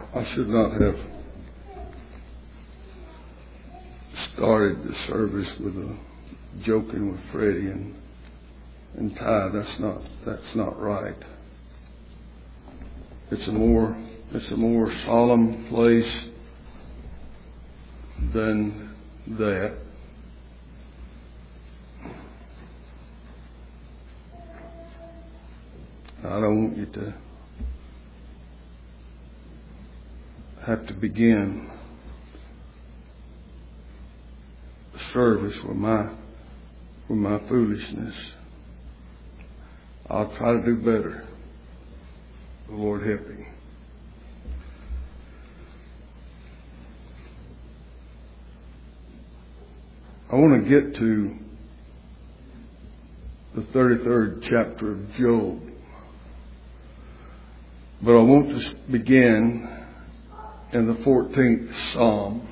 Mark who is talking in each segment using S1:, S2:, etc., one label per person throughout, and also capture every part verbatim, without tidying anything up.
S1: I should not have started the service with a joking with Freddie and and Ty. That's not that's not right. It's a more it's a more solemn place than that. I don't want you to have to begin the service with my with my foolishness. I'll try to do better. The Lord help me. I want to get to the thirty-third chapter of Job. But I want to begin in the fourteenth Psalm.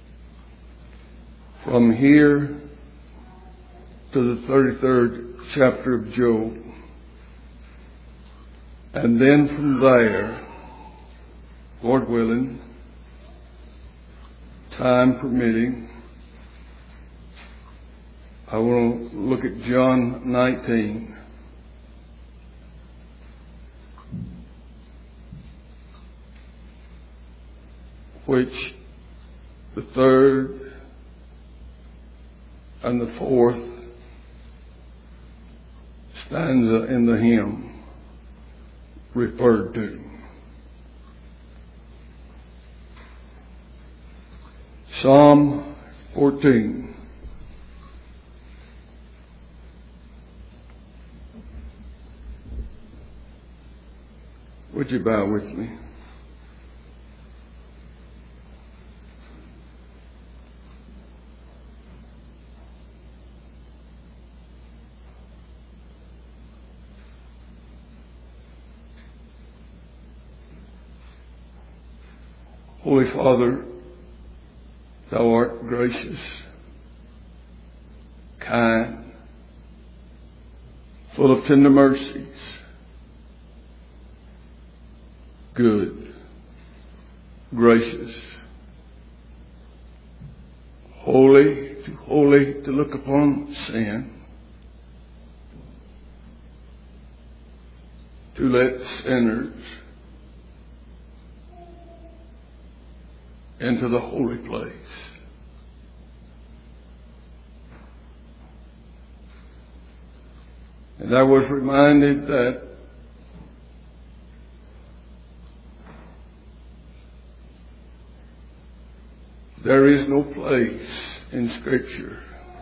S1: From here to the thirty-third chapter of Job. And then from there, Lord willing, time permitting, I want to look at John nineteen. Which the third and the fourth stanza in the hymn referred to. Psalm fourteen. Would you bow with me? Holy Father, Thou art gracious, kind, full of tender mercies, good, gracious, holy, too holy to look upon sin, to let sinners into the holy place. And I was reminded that there is no place in Scripture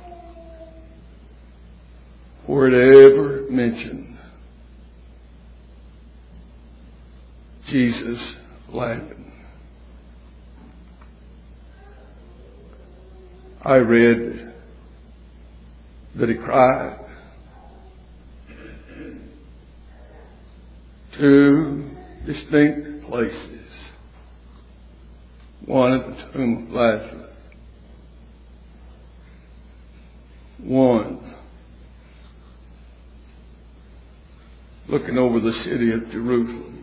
S1: where it ever mentioned Jesus laughing. I read that he cried. Two distinct places. One at the tomb of Lazarus. One looking over the city of Jerusalem.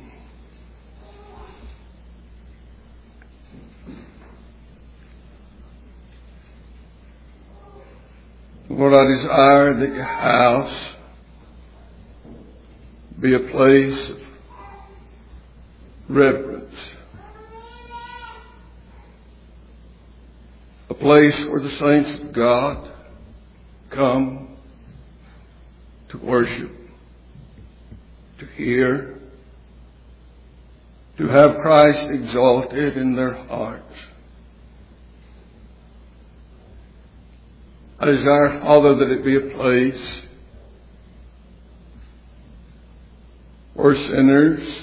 S1: Lord, I desire that your house be a place of reverence. A place where the saints of God come to worship, to hear, to have Christ exalted in their hearts. I desire, Father, that it be a place where sinners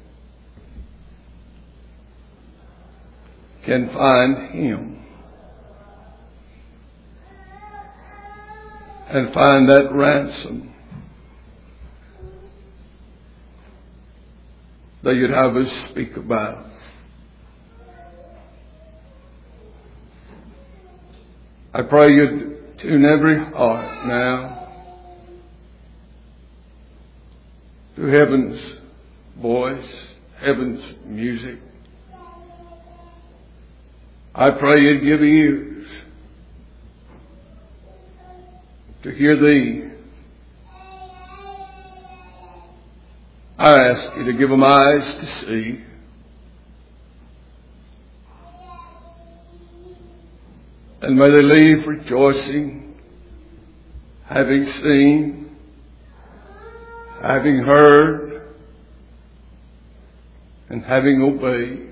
S1: can find Him and find that ransom that you'd have us speak about. I pray you'd tune every heart now to heaven's voice, heaven's music, I pray you'd give ears to hear thee. I ask you to give them eyes to see. And may they leave rejoicing, having seen, having heard, and having obeyed.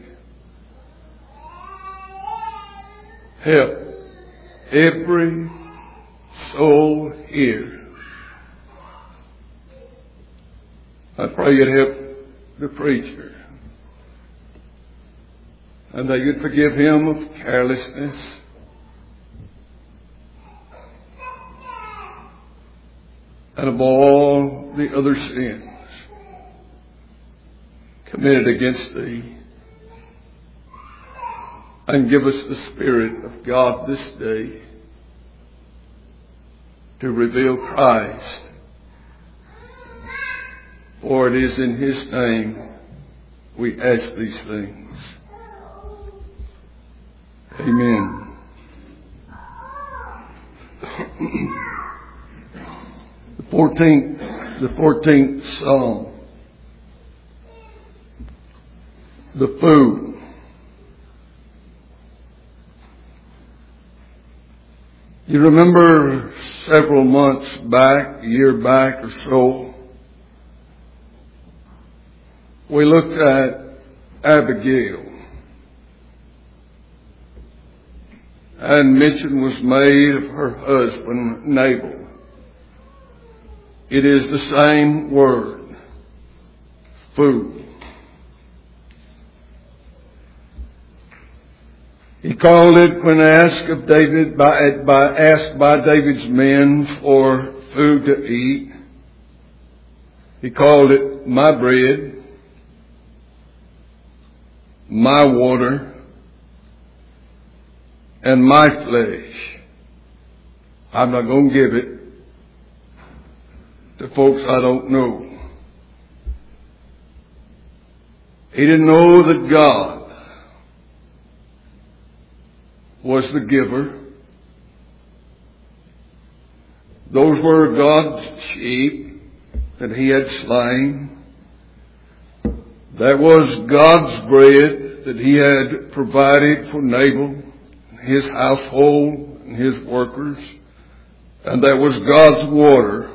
S1: Help every soul here. I pray you'd help the preacher, and that you'd forgive him of carelessness, and of all the other sins committed against thee. And give us the Spirit of God this day to reveal Christ. For it is in His name we ask these things. Amen. The fourteenth, the fourteenth Psalm. The fool. You remember several months back, a year back or so, we looked at Abigail. And mention was made of her husband, Nabal. It is the same word, fool. He called it, when asked of David, by, by, asked by David's men for food to eat, he called it my bread, my water, and my flesh. I'm not going to give it to folks I don't know. He didn't know that God was the giver. Those were God's sheep that he had slain. That was God's bread that he had provided for Nabal, his household, and his workers. And that was God's water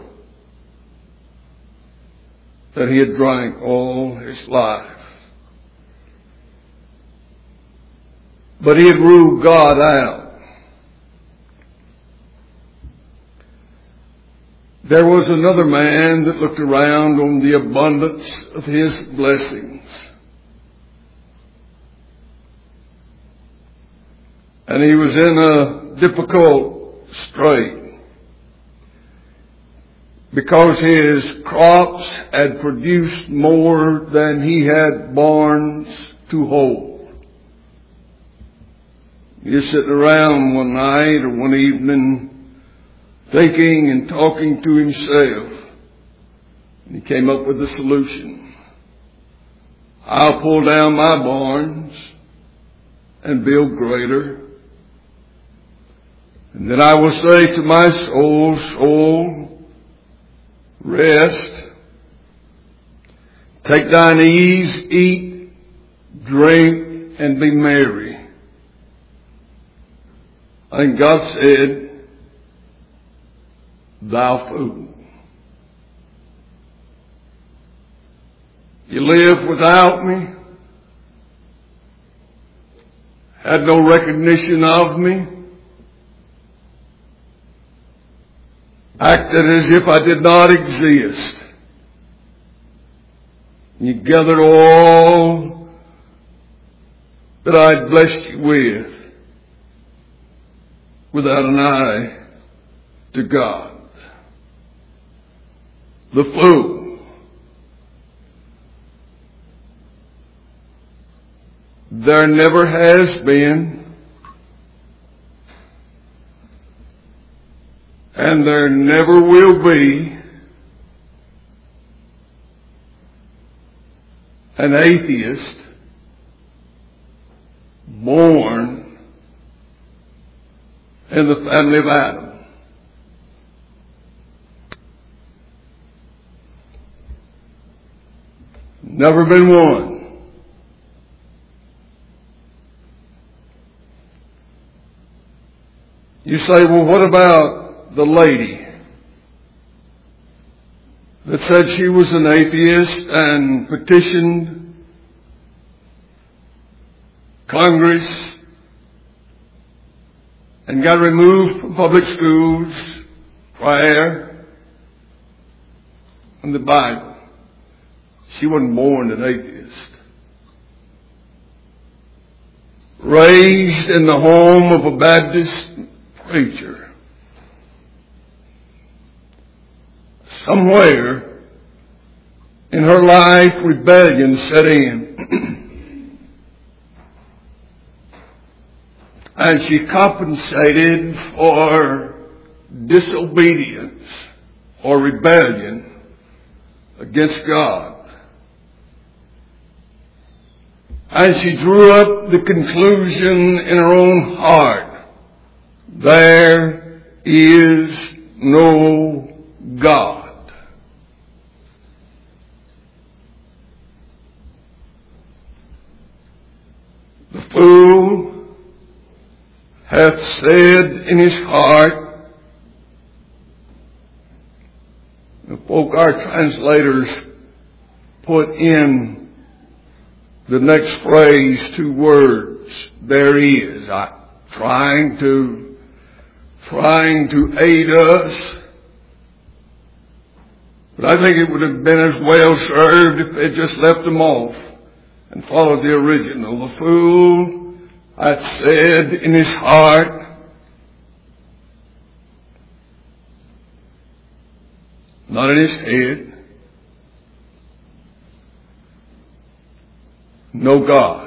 S1: that he had drank all his life. But he had ruled God out. There was another man that looked around on the abundance of his blessings. And he was in a difficult strait because his crops had produced more than he had barns to hold. He was sitting around one night or one evening thinking and talking to himself. And he came up with a solution. I'll pull down my barns and build greater. And then I will say to my soul, soul, rest. Take thine ease, eat, drink, and be merry. And God said, thou fool. You live without me, had no recognition of me, acted as if I did not exist. You gathered all that I'd blessed you with without an eye to God. The fool. There never has been, and there never will be, an atheist born in the family of Adam. Never been one. You say, well, what about the lady that said she was an atheist and petitioned Congress and got removed from public schools, prayer, and the Bible? She wasn't born an atheist. Raised in the home of a Baptist preacher. Somewhere in her life, rebellion set in. And she compensated for disobedience or rebellion against God. And she drew up the conclusion in her own heart: there is no God. The fool hath said in his heart. The folk, our translators, put in the next phrase two words: there is. I, trying to, trying to aid us. But I think it would have been as well served if they just left them off and followed the original. The fool hath said in his heart, not in his head, no God.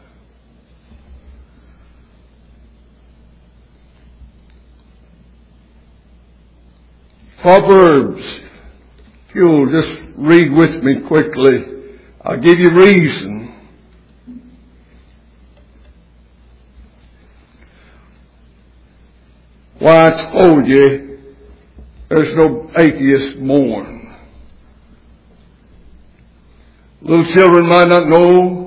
S1: Proverbs, if you'll just read with me quickly, I'll give you reason. Why I told you there's no atheist born. Little children might not know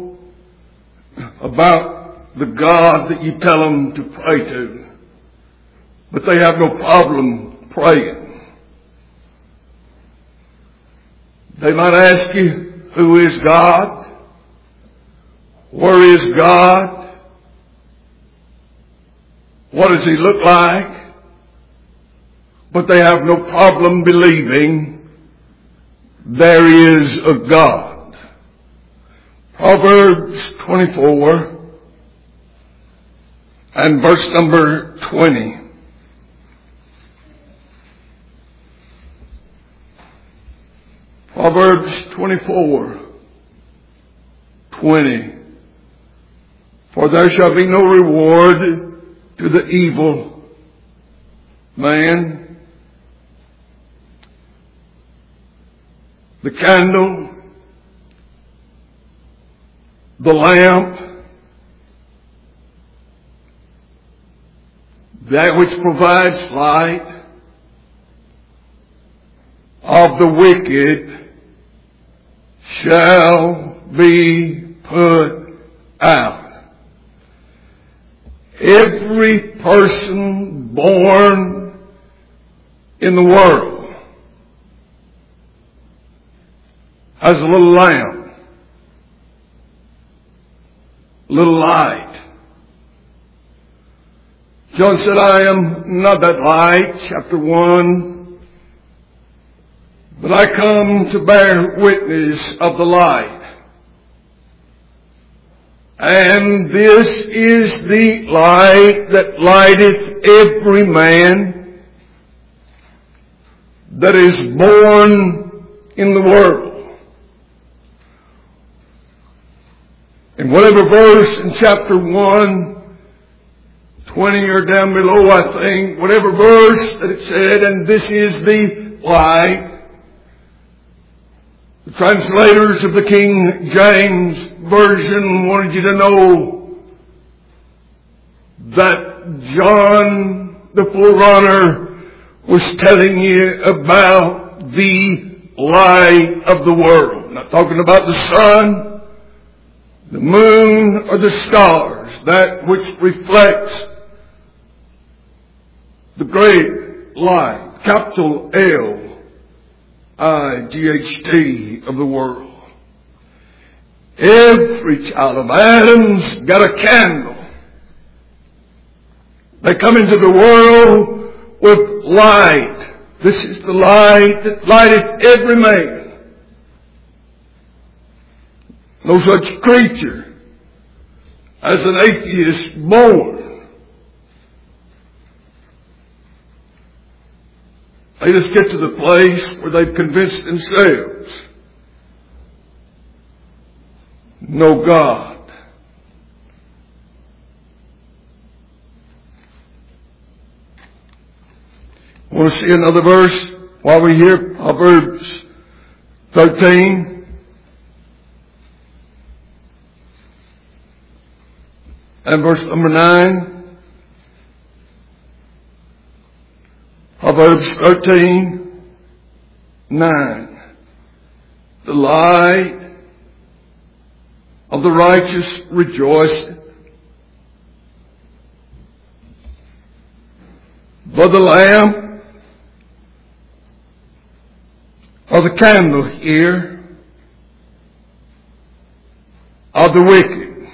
S1: about the God that you tell them to pray to, but they have no problem praying. They might ask you, who is God? Where is God? What does He look like? But they have no problem believing there is a God. Proverbs twenty-four and verse number twenty. Proverbs twenty-four, twenty. For there shall be no reward to the evil man. The candle, the lamp, that which provides light of the wicked shall be put out. Every person born in the world has a little lamp, little light. John said, I am not that light, chapter one, but I come to bear witness of the light. And this is the light that lighteth every man that is born in the world. In whatever verse in chapter one, twenty or down below, I think, whatever verse that it said, and this is the light, the translators of the King James Version wanted you to know that John the forerunner was telling you about the light of the world. I'm not talking about the sun, the moon, or the stars, that which reflects the great light, capital L I G H T of the world. Every child of Adam's got a candle. They come into the world with light. This is the light that lighteth every man. No such creature as an atheist born. They just get to the place where they've convinced themselves no God. Want to see another verse while we're here? Proverbs thirteen. And verse number nine. Proverbs thirteen, nine. The light of the righteous rejoiceth, but the lamp or the candle here of the wicked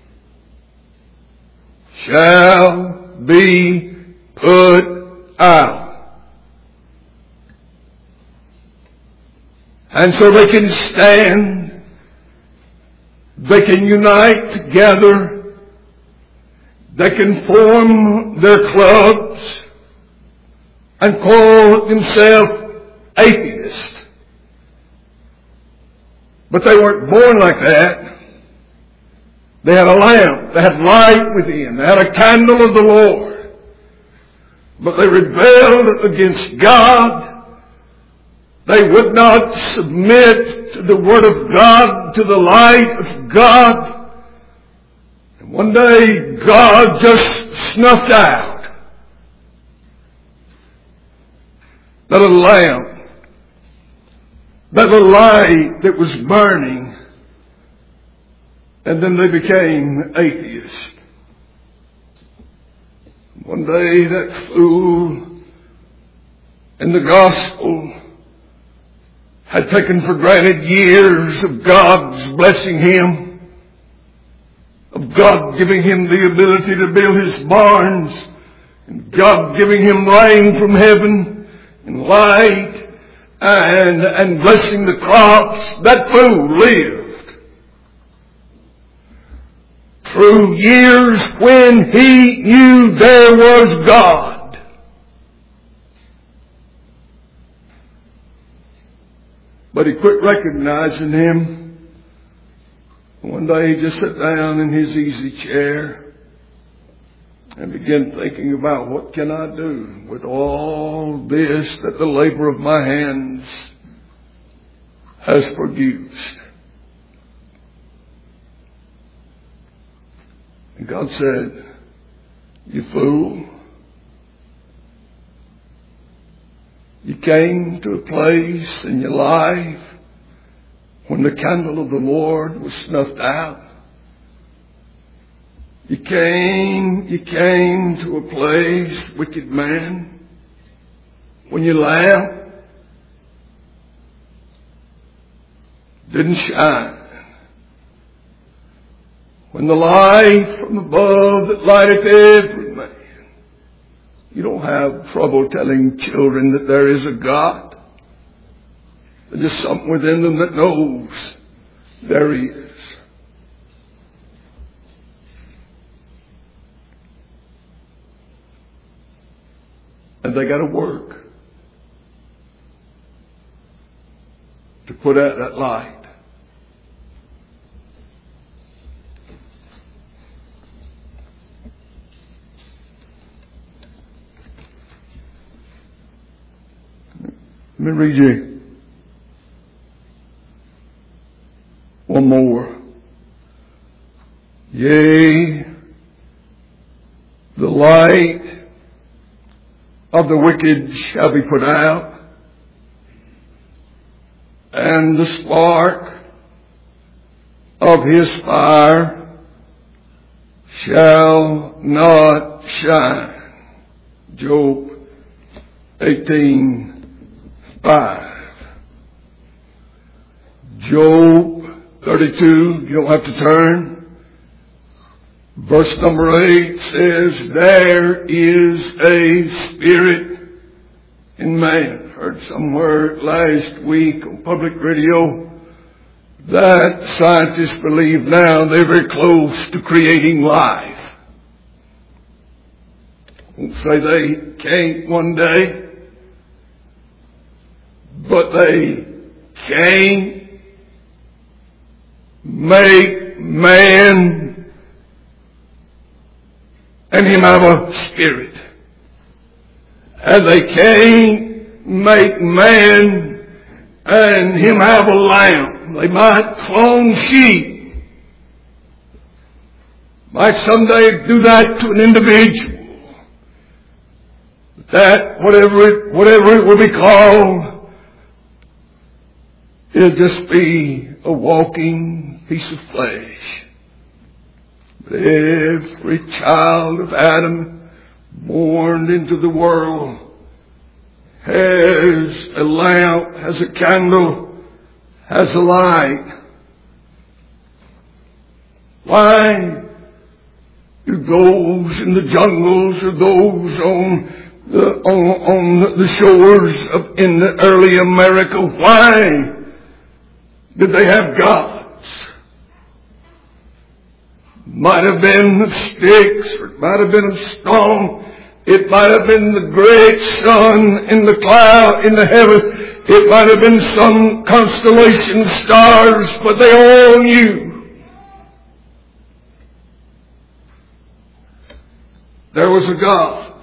S1: shall be put out. And so they can stand, they can unite together, they can form their clubs and call themselves atheists. But they weren't born like that. They had a lamp, they had light within, they had a candle of the Lord. But they rebelled against God. They would not submit to the Word of God, to the light of God. And one day God just snuffed out that little lamp, that little light that was burning. And then they became atheists. One day that fool in the gospel had taken for granted years of God's blessing him, of God giving him the ability to build his barns, and God giving him rain from heaven, and light, and, and blessing the crops. That fool lived through years when he knew there was God. But he quit recognizing him. One day he just sat down in his easy chair and began thinking about, what can I do with all this that the labor of my hands has produced? And God said, you fool, you came to a place in your life when the candle of the Lord was snuffed out. You came, you came to a place, wicked man, when your lamp didn't shine. When the light from above that lighteth every man. You don't have trouble telling children that there is a God. There's just something within them that knows there He is. And they got to work to put out that light. Let me read you one more. Yea, the light of the wicked shall be put out, and the spark of his fire shall not shine. Job eighteen five. Job thirty-two, you don't have to turn. Verse number eight says, there is a spirit in man. Heard somewhere last week on public radio that scientists believe now they're very close to creating life. Won't say they can't one day, but they can't make man and him have a spirit. And they can't make man and him have a lamb. They might clone sheep. Might someday do that to an individual. That, whatever it, whatever it will be called, it'll just be a walking piece of flesh. But every child of Adam born into the world has a lamp, has a candle, has a light. Why do those in the jungles or those on the, on, on the shores of in the early America, why did they have gods? Might have been of sticks, or it might have been of stone. It might have been the great sun in the cloud, in the heaven. It might have been some constellation of stars, but they all knew there was a God.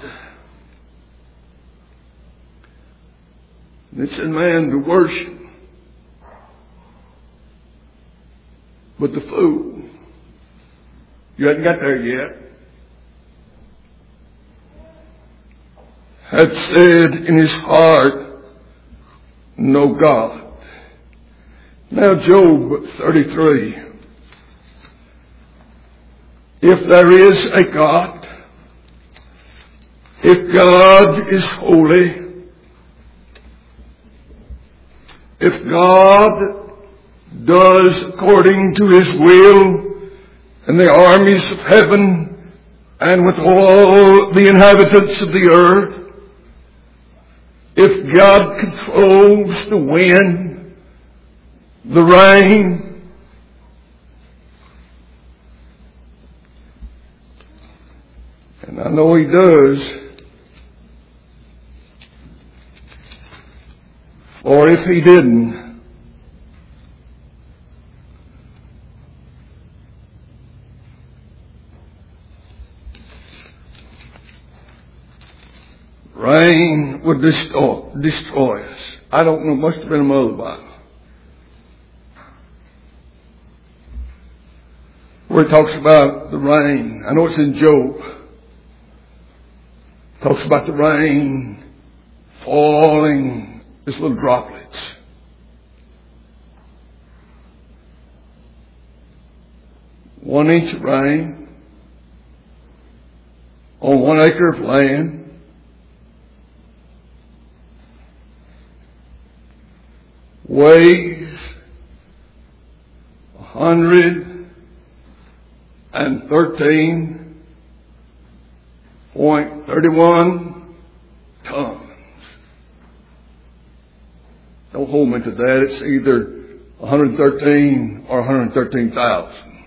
S1: And it's in man to worship. But the fool, you hadn't got there yet, had said in his heart, no God. Now Job thirty-three. If there is a God, if God is holy, if God does according to his will, and the armies of heaven, and with all the inhabitants of the earth, if God controls the wind, the rain, and I know he does, or if he didn't, rain would destroy, destroy us. I don't know, it must have been a mother Bible, where it talks about the rain. I know it's in Job. It talks about the rain falling, just little droplets. One inch of rain on one acre of land. Weighs one hundred thirteen point three one tons. Don't hold me to that. It's either one hundred thirteen or one hundred thirteen thousand.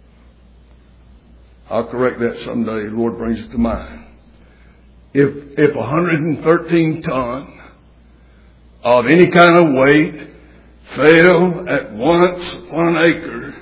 S1: I'll correct that someday. The Lord brings it to mind. If, if one hundred thirteen ton of any kind of weight fell at once on an acre,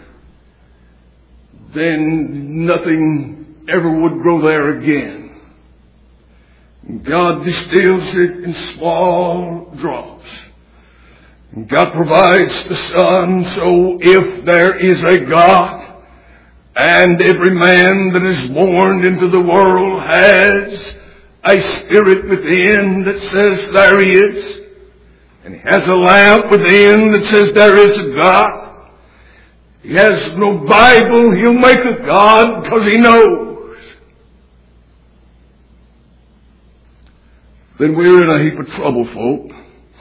S1: then nothing ever would grow there again. God distills it in small drops. God provides the sun, so if there is a God, and every man that is born into the world has a spirit within that says there He is. And He has a lamp within that says there is a God. He has no Bible. He'll make a God because He knows. Then we're in a heap of trouble, folk.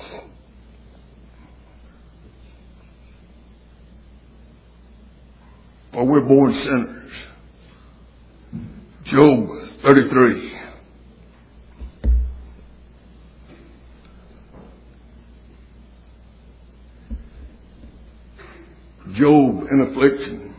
S1: For we're born sinners. Job thirty-three. Job in affliction.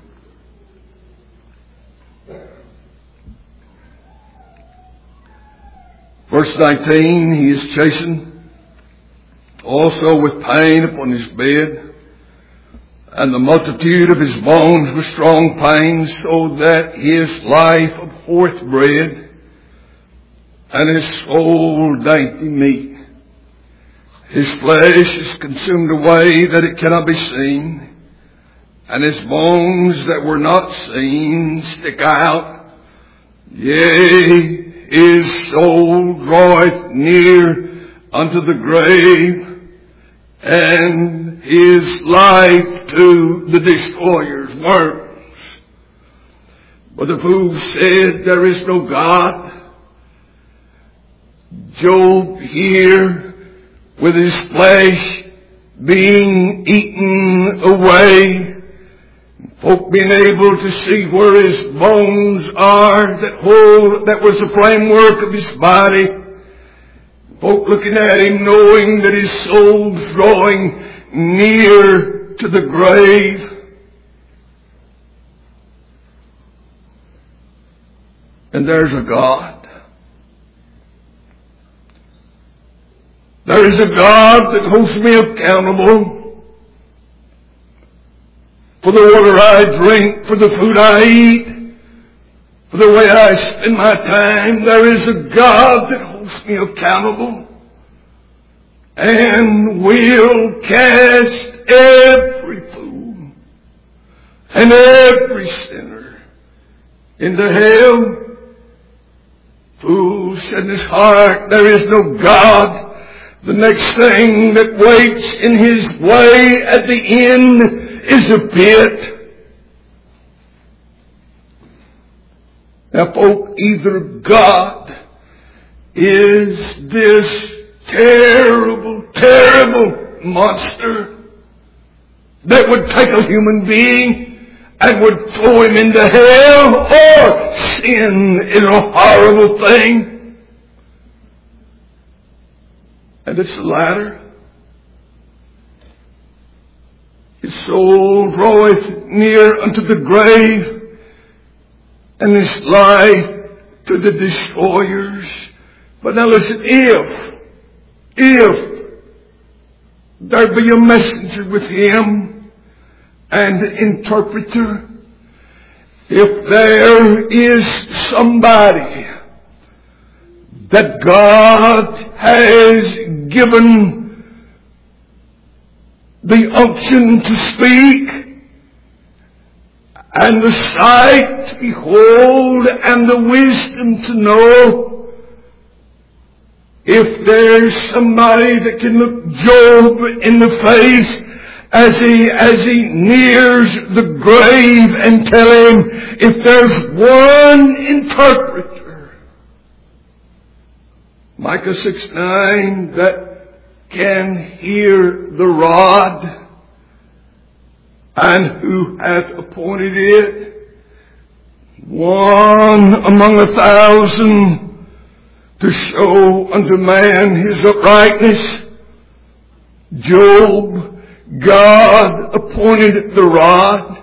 S1: Verse nineteen, he is chastened also with pain upon his bed, and the multitude of his bones with strong pain, so that his life abhorreth bread, and his soul dainty meat. His flesh is consumed away that it cannot be seen, and his bones that were not seen stick out. Yea, his soul draweth near unto the grave, and his life to the destroyer's worms. But the fool said, there is no God. Job here, with his flesh being eaten away, folk being able to see where his bones are, that whole, that was the framework of his body. Folk looking at him knowing that his soul's drawing near to the grave. And there's a God. There is a God that holds me accountable for the water I drink, for the food I eat, for the way I spend my time. There is a God that holds me accountable and will cast every fool and every sinner into hell. Fool said in his heart, there is no God. The next thing that waits in his way at the end is a pit. Now, folk, either God is this terrible, terrible monster that would take a human being and would throw him into hell, or sin is a horrible thing. And it's the latter. His soul draweth near unto the grave, and his life to the destroyers. But now listen, if, if there be a messenger with him and an interpreter, if there is somebody that God has given the unction to speak, and the sight to behold, and the wisdom to know, if there's somebody that can look Job in the face as he, as he nears the grave and tell him, if there's one interpreter, Micah six nine, that can hear the rod, and who hath appointed it, one among a thousand, to show unto man his uprightness. Job, God appointed the rod.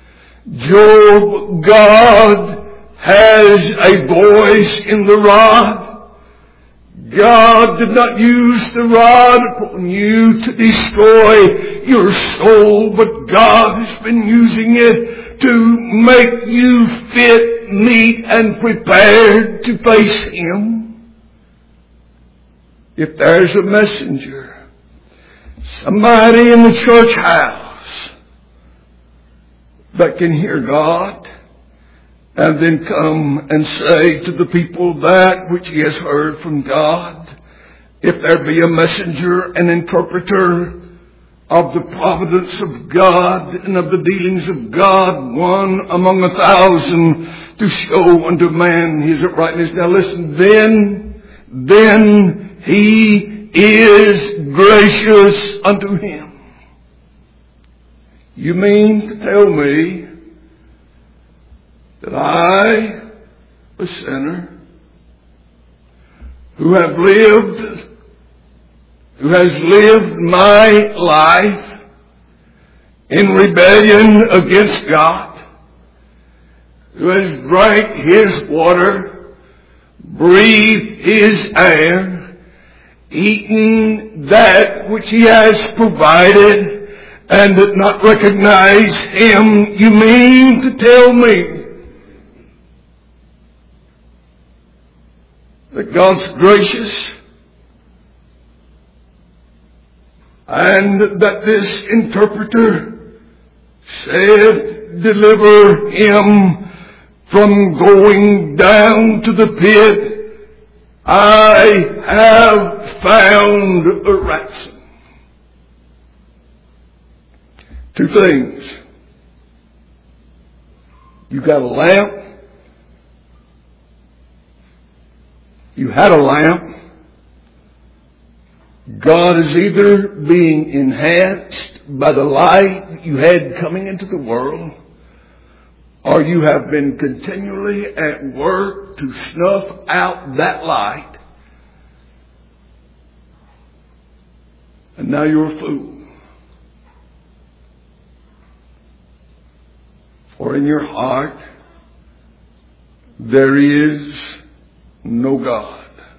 S1: Job, God has a voice in the rod. God did not use the rod upon you to destroy your soul, but God has been using it to make you fit, meet, and prepared to face Him. If there's a messenger, somebody in the church house that can hear God and then come and say to the people that which he has heard from God. If there be a messenger, an interpreter of the providence of God and of the dealings of God, one among a thousand, to show unto man his uprightness. Now listen, then, then he is gracious unto him. You mean to tell me that I, a sinner, who have lived, who has lived my life in rebellion against God, who has drank his water, breathed his air, eaten that which he has provided, and did not recognize him, you mean to tell me that God's gracious and that this interpreter said, deliver him from going down to the pit? I have found a ransom. Two things. You got a lamp. You had a lamp. God is either being enhanced by the light that you had coming into the world, or you have been continually at work to snuff out that light, and now you're a fool. For in your heart there is no God.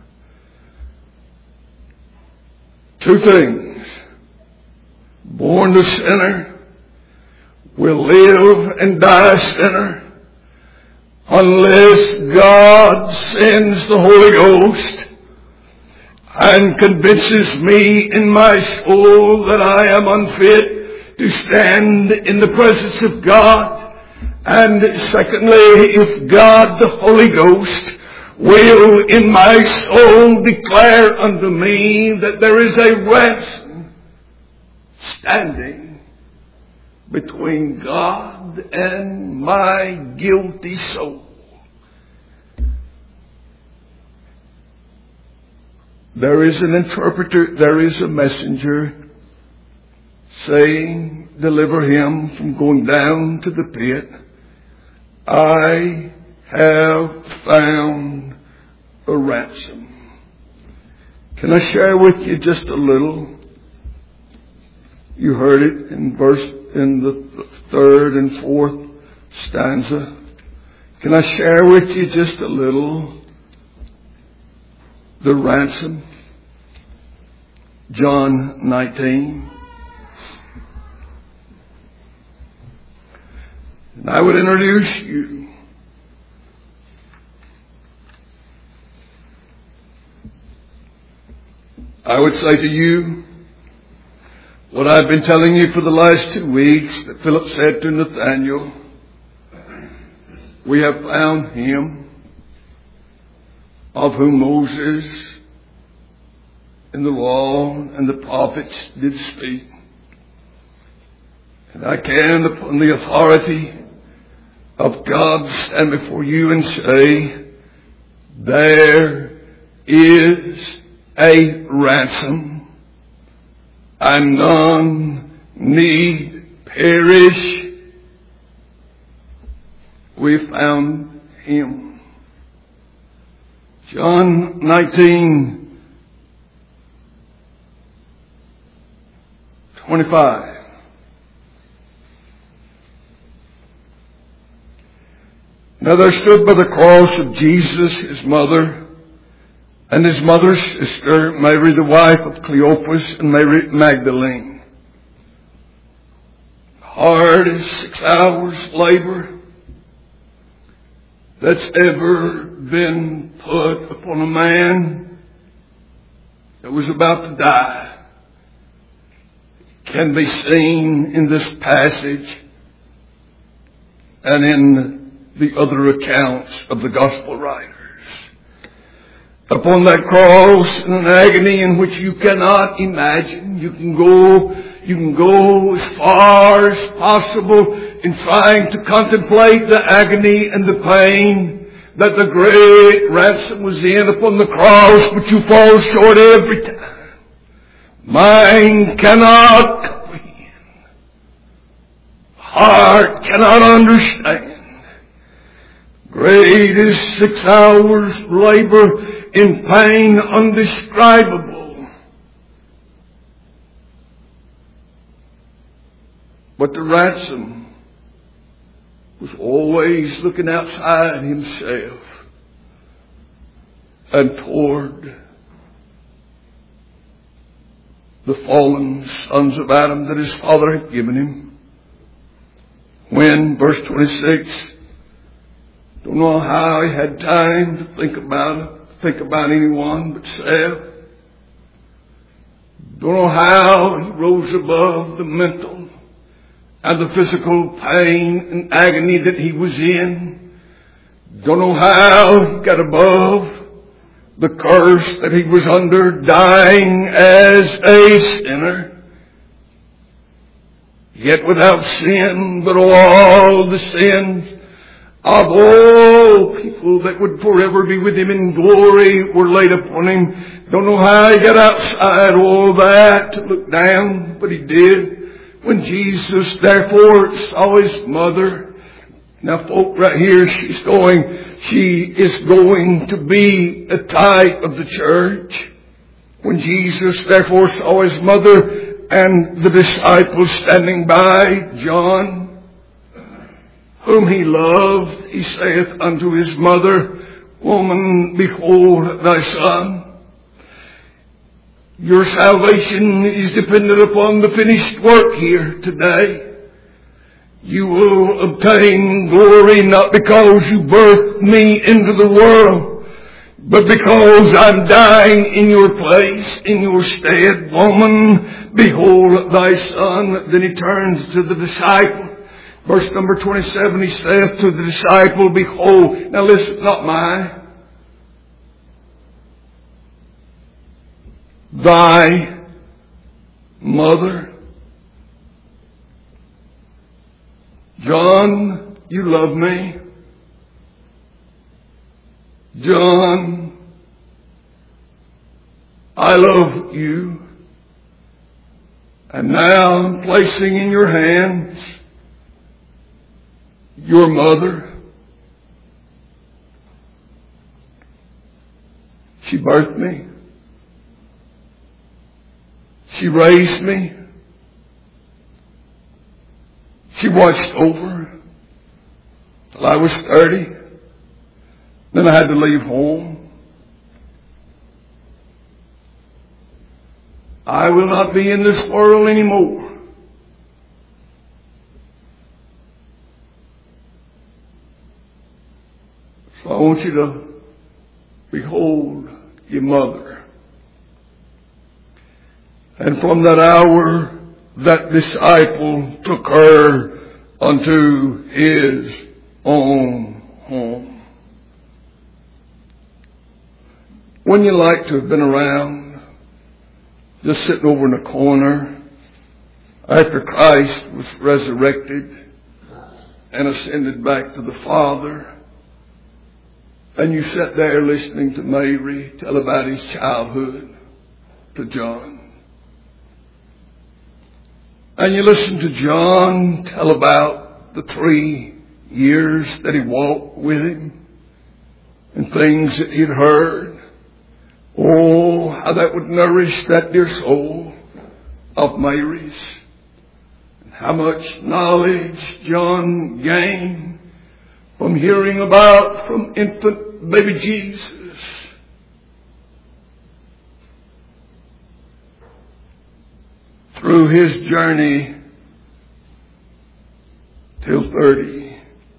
S1: Two things. Born a sinner, will live and die a sinner, unless God sends the Holy Ghost and convinces me in my soul that I am unfit to stand in the presence of God. And secondly, if God the Holy Ghost will in my soul declare unto me that there is a ransom standing between God and my guilty soul, there is an interpreter, there is a messenger saying, deliver him from going down to the pit. I have found a ransom. Can I share with you just a little? You heard it in verse, in the third and fourth stanza. Can I share with you just a little the ransom? John nineteen. And I would introduce you I would say to you what I've been telling you for the last two weeks that Philip said to Nathanael. We have found him of whom Moses and the law and the prophets did speak. And I can, upon the authority of God, stand before you and say, there is a ransom, and none need perish. We found him. John nineteen, twenty-five. Now there stood by the cross of Jesus his mother, and his mother's sister, Mary the wife of Cleophas, and Mary Magdalene. Hard as six hours labor that's ever been put upon a man that was about to die can be seen in this passage and in the other accounts of the gospel writers. Upon that cross in an agony in which you cannot imagine. You can go, you can go as far as possible in trying to contemplate the agony and the pain that the great ransom was in upon the cross, but you fall short every time. Mind cannot comprehend. Heart cannot understand. Great is six hours labor in pain undescribable. But the ransom was always looking outside himself and toward the fallen sons of Adam that his father had given him. When, verse twenty-six, don't know how he had time to think about it, think about anyone but self. Don't know how he rose above the mental and the physical pain and agony that he was in. Don't know how he got above the curse that he was under, dying as a sinner. Yet without sin, but all the sins of all people that would forever be with him in glory were laid upon him. Don't know how he got outside all that to look down, but he did. When Jesus therefore saw his mother, now folk right here, she's going, she is going to be a type of the church. When Jesus therefore saw his mother and the disciples standing by, John, whom he loved, he saith unto his mother, Woman, behold thy son. Your salvation is dependent upon the finished work here today. You will obtain glory not because you birthed me into the world, but because I'm dying in your place, in your stead. Woman, behold thy son. Then he turns to the disciple. Verse number twenty-seven, he saith to the disciple, Behold. Now listen, not mine. Thy mother. John, you love me. John, I love you. And now I'm placing in your hands your mother. She birthed me. She raised me. She watched over till I was thirty. Then I had to leave home. I will not be in this world anymore. So I want you to behold your mother. And from that hour, that disciple took her unto his own home. Wouldn't you like to have been around, just sitting over in a corner, after Christ was resurrected and ascended back to the Father, and you sat there listening to Mary tell about his childhood to John? And you listen to John tell about the three years that he walked with him and things that he'd heard. Oh, how that would nourish that dear soul of Mary's. And how much knowledge John gained from hearing about from infant baby Jesus. Through his journey till thirty.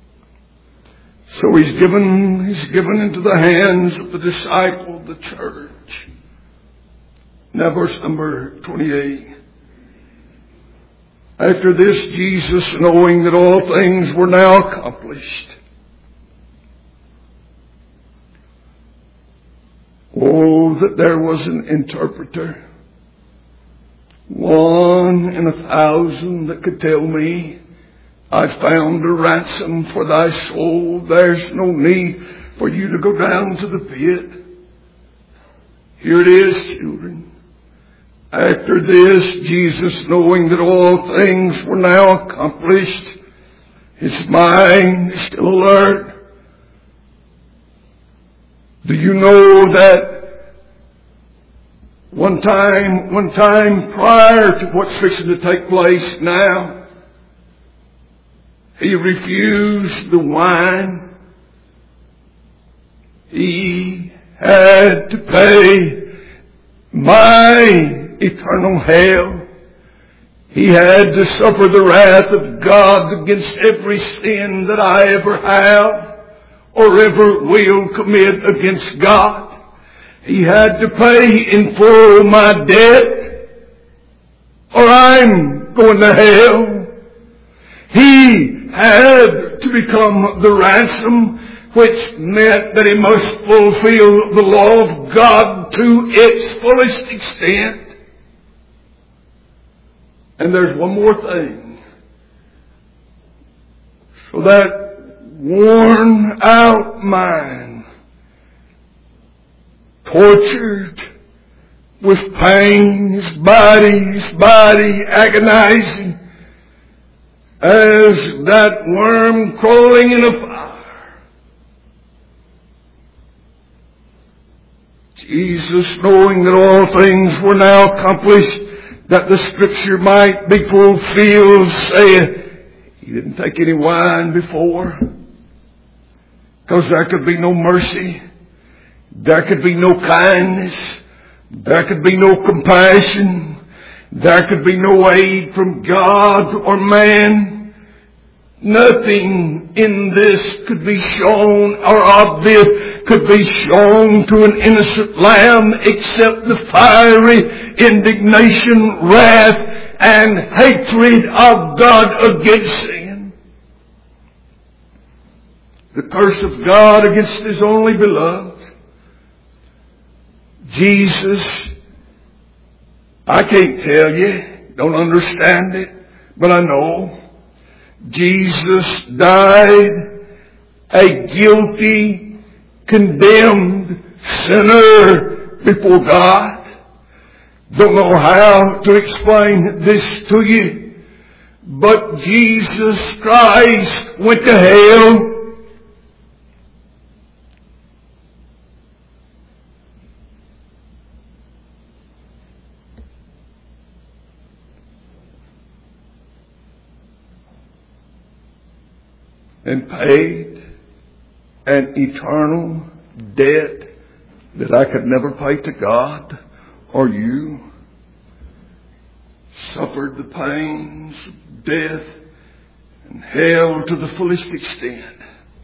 S1: So he's given, he's given into the hands of the disciple, the church. Now verse number twenty-eight. After this, Jesus, knowing that all things were now accomplished, Oh, that there was an interpreter, one in a thousand, that could tell me, I found a ransom for thy soul. There's no need for you to go down to the pit. Here it is, children. After this, Jesus, knowing that all things were now accomplished, his mind is still alert. Do you know that one time, one time prior to what's fixing to take place now, he refused the wine. He had to pay my eternal hell. He had to suffer the wrath of God against every sin that I ever have or ever will commit against God. He had to pay in full my debt, or I'm going to hell. He had to become the ransom, which meant that he must fulfill the law of God to its fullest extent. And there's one more thing. So that worn out mind, tortured with pain, his body, his body agonizing, as that worm crawling in a fire. Jesus, knowing that all things were now accomplished, that the Scripture might be fulfilled, saith, he didn't take any wine before, because there could be no mercy, there could be no kindness, there could be no compassion, there could be no aid from God or man. Nothing in this could be shown, or of this could be shown to an innocent lamb, except the fiery indignation, wrath, and hatred of God against sin. The curse of God against his only beloved. Jesus, I can't tell you, don't understand it, but I know Jesus died a guilty, condemned sinner before God. Don't know how to explain this to you, but Jesus Christ went to hell. And paid an eternal debt that I could never pay to God or you. Suffered the pains of death and hell to the fullest extent.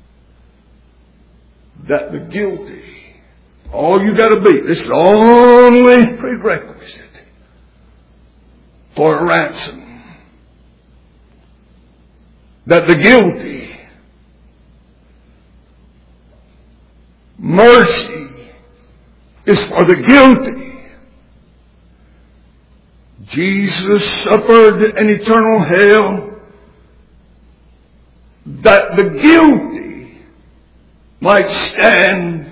S1: That the guilty, all you got to be, this is the only prerequisite for a ransom. That the guilty, mercy is for the guilty. Jesus suffered an eternal hell that the guilty might stand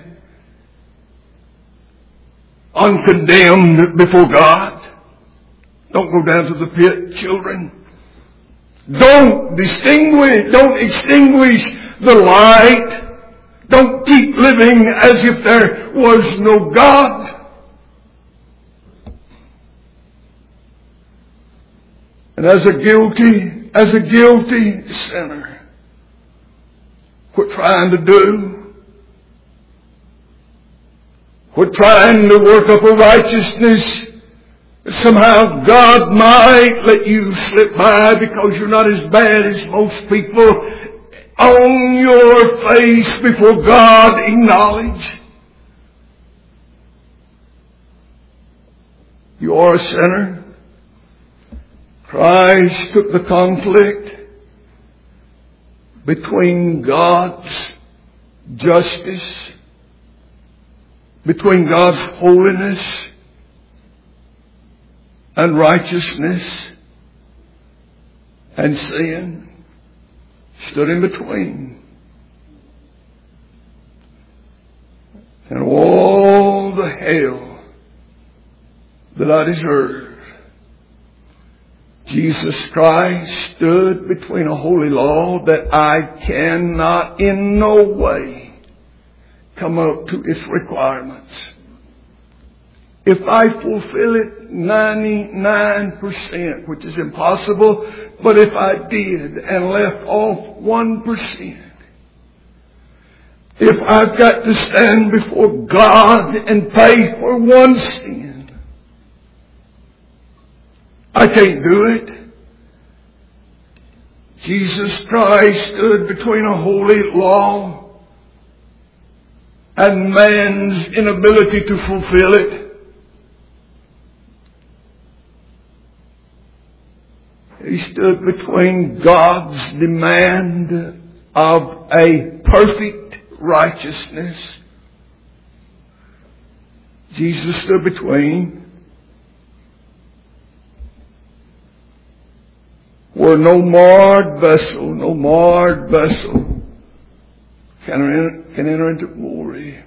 S1: uncondemned before God. Don't go down to the pit, children. Don't distinguish, don't extinguish the light. Don't keep living as if there was no God. And as a guilty, as a guilty sinner, quit trying to do. Quit trying to work up a righteousness that somehow God might let you slip by because you're not as bad as most people. On your face before God, acknowledge you are a sinner. Christ took the conflict between God's justice between God's holiness and righteousness and sin. Stood in between. And all the hell that I deserved, Jesus Christ stood between a holy law that I cannot in no way come up to its requirements. If I fulfill it ninety-nine percent, which is impossible, but if I did and left off one percent, if I've got to stand before God and pay for one sin, I can't do it. Jesus Christ stood between a holy law and man's inability to fulfill it. He stood between God's demand of a perfect righteousness. Jesus stood between, where no marred vessel, no marred vessel can enter, can enter into glory.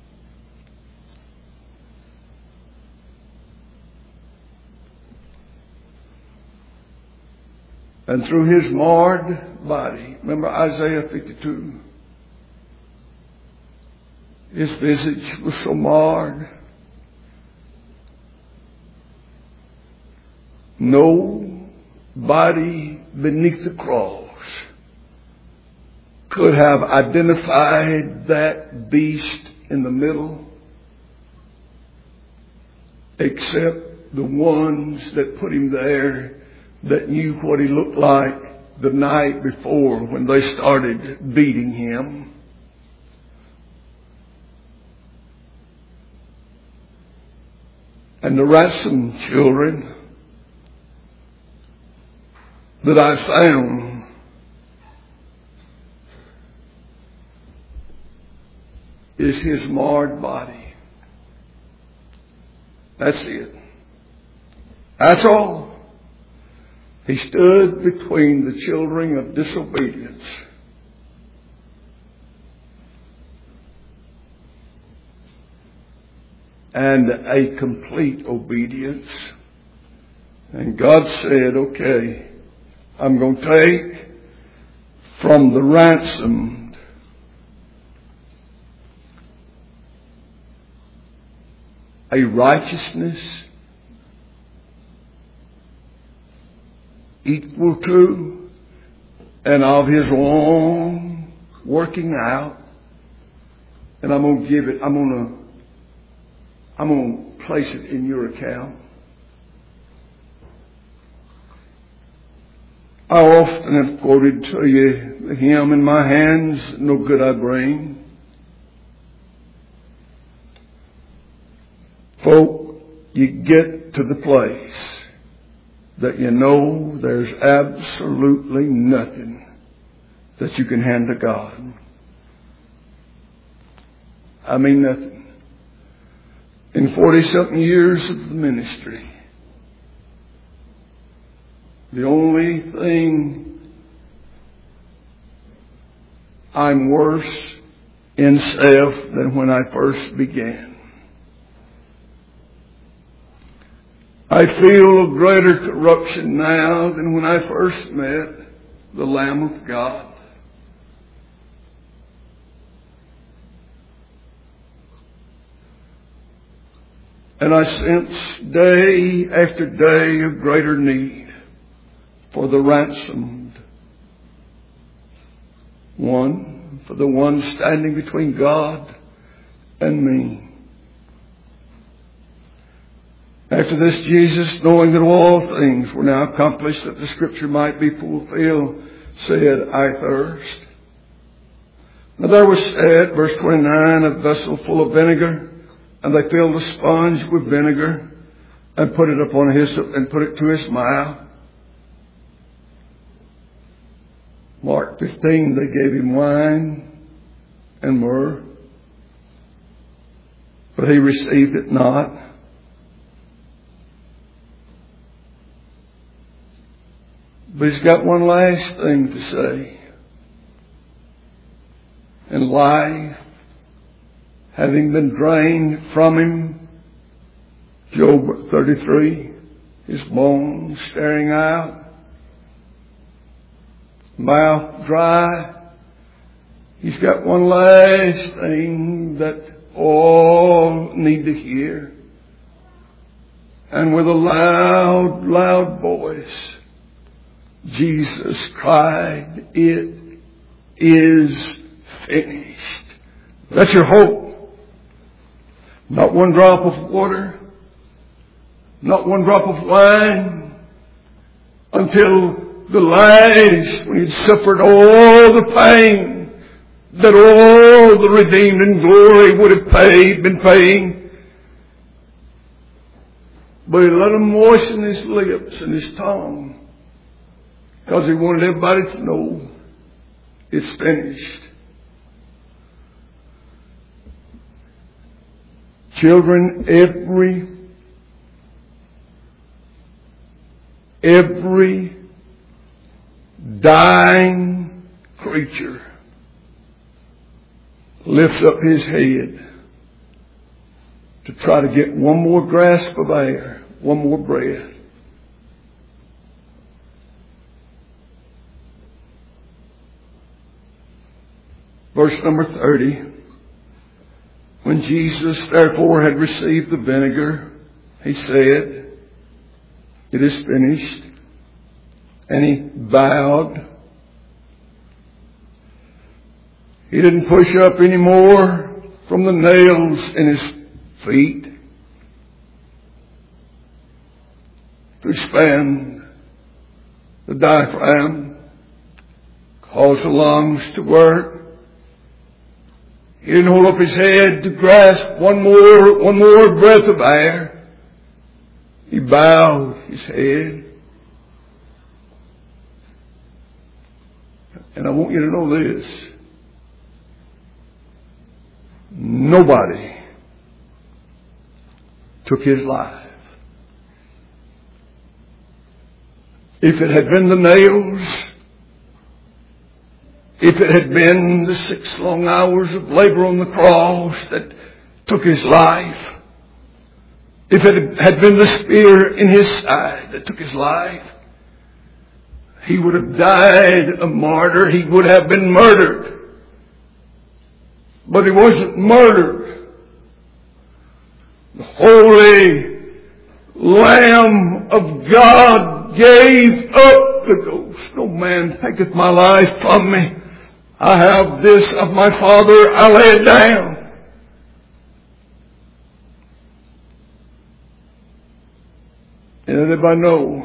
S1: And through His marred body, remember Isaiah fifty-two, His visage was so marred, no body beneath the cross could have identified that beast in the middle except the ones that put Him there that knew what He looked like the night before when they started beating Him. And the ransom children that I found is His marred body. That's it. That's all. He stood between the children of disobedience and a complete obedience. And God said, okay, I'm going to take from the ransomed a righteousness equal to and of His own working out, and I'm going to give it, I'm going to, I'm going to place it in your account. I often have quoted to you the hymn, in my hands no good I bring. Folk, you get to the place that you know there's absolutely nothing that you can hand to God. I mean nothing. In forty-something years of the ministry, the only thing I'm worse in self than when I first began. I feel a greater corruption now than when I first met the Lamb of God. And I sense day after day a greater need for the ransomed one, for the one standing between God and me. After this, Jesus, knowing that all things were now accomplished, that the Scripture might be fulfilled, said, I thirst. Now there was said, verse twenty-nine, a vessel full of vinegar, and they filled a sponge with vinegar and put it upon a hyssop and put it to his mouth. Mark fifteen, they gave him wine and myrrh. but he received it not. But he's got one last thing to say. And life, having been drained from him, Job thirty-three, his bones staring out, mouth dry, he's got one last thing that all need to hear. And with a loud, loud voice, Jesus cried, "It is finished." That's your hope. Not one drop of water, not one drop of wine, until the last, when he'd suffered all the pain that all the redeemed in glory would have paid, been paying. But he let him moisten his lips and his tongue, because he wanted everybody to know it's finished. Children, every, every dying creature lifts up his head to try to get one more grasp of air, one more breath. Verse number thirty. When Jesus therefore had received the vinegar, he said, "It is finished." And he bowed. He didn't push up any more from the nails in his feet to expand the diaphragm, cause the lungs to work. He didn't hold up his head to grasp one more, one more breath of air. He bowed his head. And I want you to know this. Nobody took his life. If it had been the nails, if it had been the six long hours of labor on the cross that took his life, if it had been the spear in his side that took his life, he would have died a martyr. He would have been murdered. But he wasn't murdered. The Holy Lamb of God gave up the ghost. "No man taketh my life from me. I have this of my Father, I lay it down." And anybody know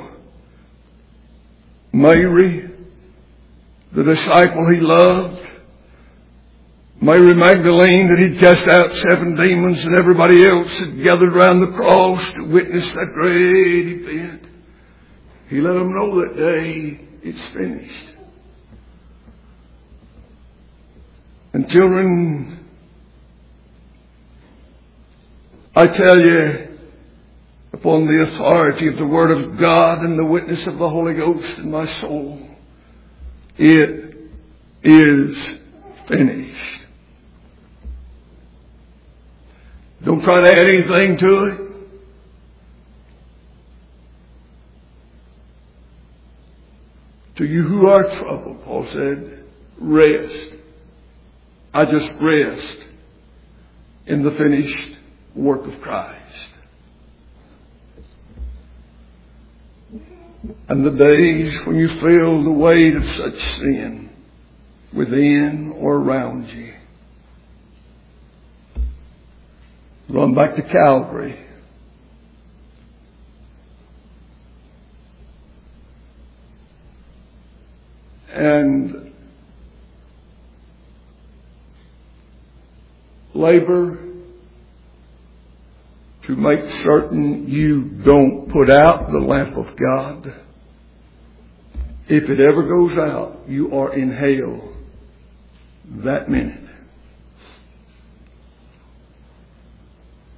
S1: Mary, the disciple he loved, Mary Magdalene, that he'd cast out seven demons, and everybody else had gathered around the cross to witness that great event. He let them know that day, it's finished. And children, I tell you, upon the authority of the Word of God and the witness of the Holy Ghost in my soul, it is finished. Don't try to add anything to it. To you who are troubled, Paul said, rest. I just rest in the finished work of Christ. And the days when you feel the weight of such sin within or around you, run back to Calvary. And labor to make certain you don't put out the lamp of God. If it ever goes out, you are in hell that minute.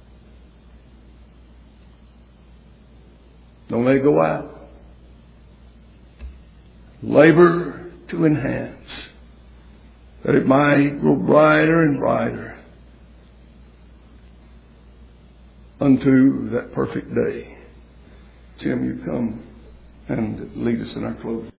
S1: Don't let it go out. Labor to enhance, that it might grow brighter and brighter unto that perfect day. Jim, you come and lead us in our closing.